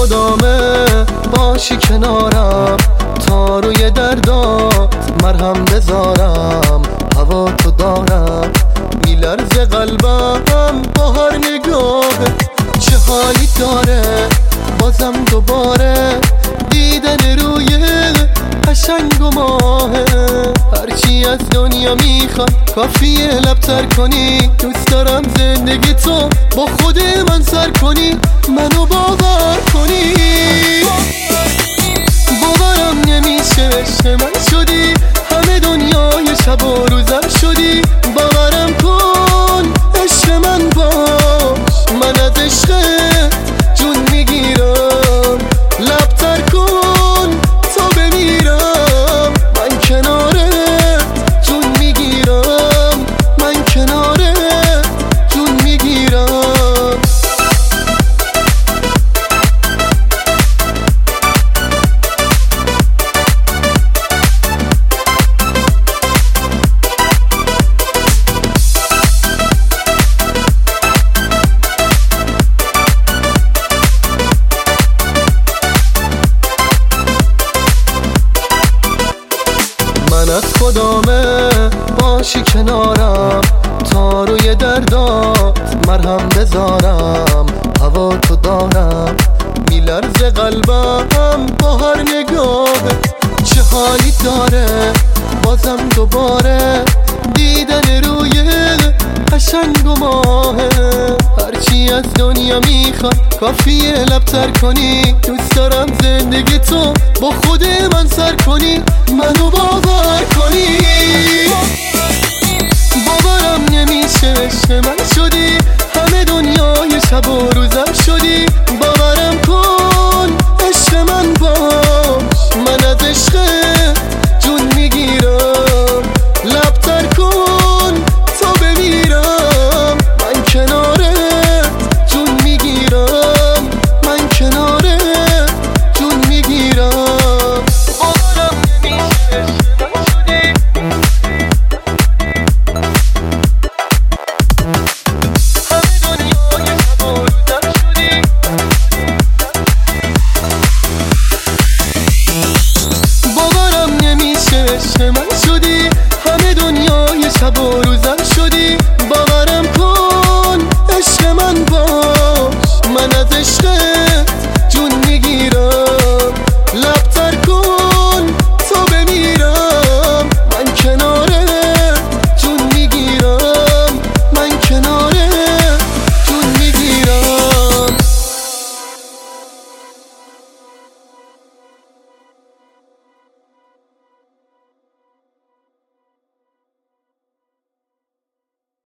خدامه باشی کنارم تا روی دردات مرهم بذارم. هوا تو دارم میلرزه قلبم با هر نگاه. چه حالی داره بازم دوباره دیدن روی قشنگ و ماهه. هرچی از دنیا میخواد کافیه لبتر کنی. دوست دارم زندگی تو با خود من سر کنی، منو باور کنی. باورم نمیشه عشق من شدی، همه دنیای شب و روزم شدی. باورم کن عشق من باش، من از عشق جون میگیرم. لبتر کن تا بمیرم، من کناره جون میگیرم، من کناره جون میگیرم. من از خدامه باشی کنارم تا روی دردات مرهم بذارم. هوا تو دارم میلرزه قلبم با هر نگاه. چه حالی داره بازم دوباره دیدن روی قشنگ و ماهه. هرچی از دنیا میخواد کافیه لبتر کنی. دوست دارم زندگی تو با خود من سر کنی، منو باور کنی. باورم نمیشه عشق من شدی، همه دنیای شب و روزم شدی. باورم کن عشق من باش، من از عشق جون میگیرم. لبتر کن تا بمیرم، من کناره جون میگیرم، من کناره جون میگیرم. باورم نمیشه عشق من شدی، همه دنیای شب و روزم شدی. باورم نمیشه عشق من شدی، همه دنیای شب و روزم شدی. باورم کن عشق من باش، من از عشق